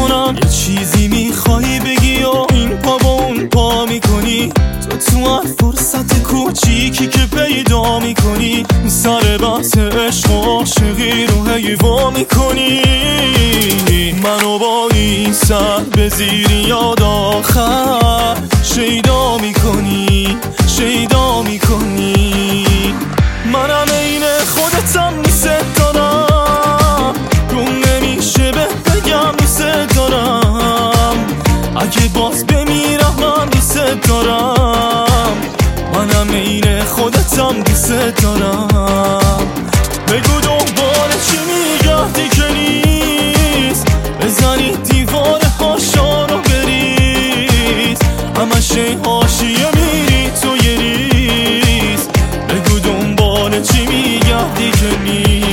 میکنم. یه چیزی میخوای بگی و این پا با اون پا میکنی. تو هر فرصت کوچیکی که پیدا میکنی سر بحث عشق و عاشقی رو هی وا میکنی. منو با این سر به زیر یاد آخر شیدا میکنی، شیدا میکنی. منم عین خودتم دوست دارم، روم نمیشه بگم دوست دارم. اگه باز بمیرم من دوست دارم. منم عین خودتم دوست دارم. بگو دنبال چی میگردی که نیست، بزنی دیوار هاشا رو بریز. همش حاشیه میری تو یه ریز. بگو دنبال چی میگردی که نیست.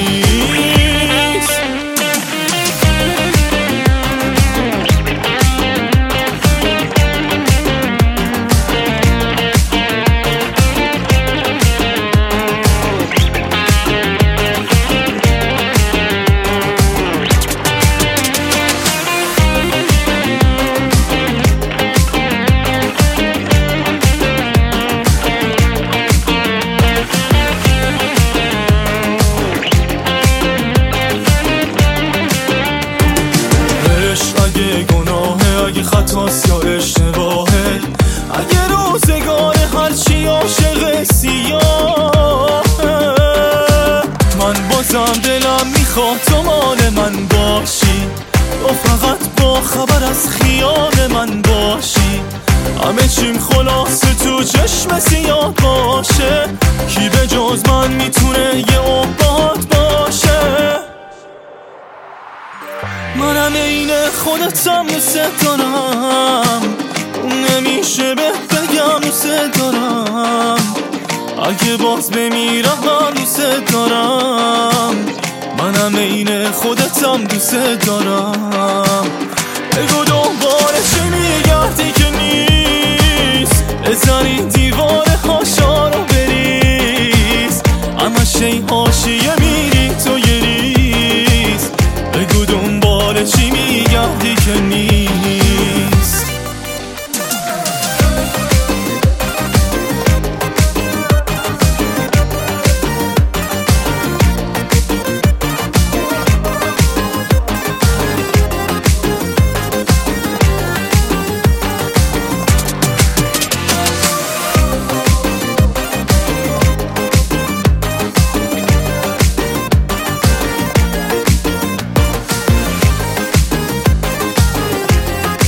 اگه گناهه، اگه خطاست یا اشتباهه، اگه روزگار هرچی عاشق سیاهه، من بازم دلم میخواد تو مال من باشی. تو فقط با خبر از خیال من باشی. همه چیم خلاصه تو چشم سیاه باشه. کی به جز من میتونه یه عباد باشه. منم عین خودتم دوست دارم، نمیشه بگم دوست دارم. اگه باز بمیرم من دوست دارم. منم عین خودتم دوست دارم. بگو دنبال چی میگردی که نیست، بزنی دیوار هاشا رو بریز. همش حاشیه میری تو یه ریز. بگو دنبال چی میگردی که نیست.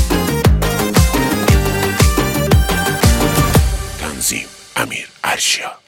امیر ارشیا.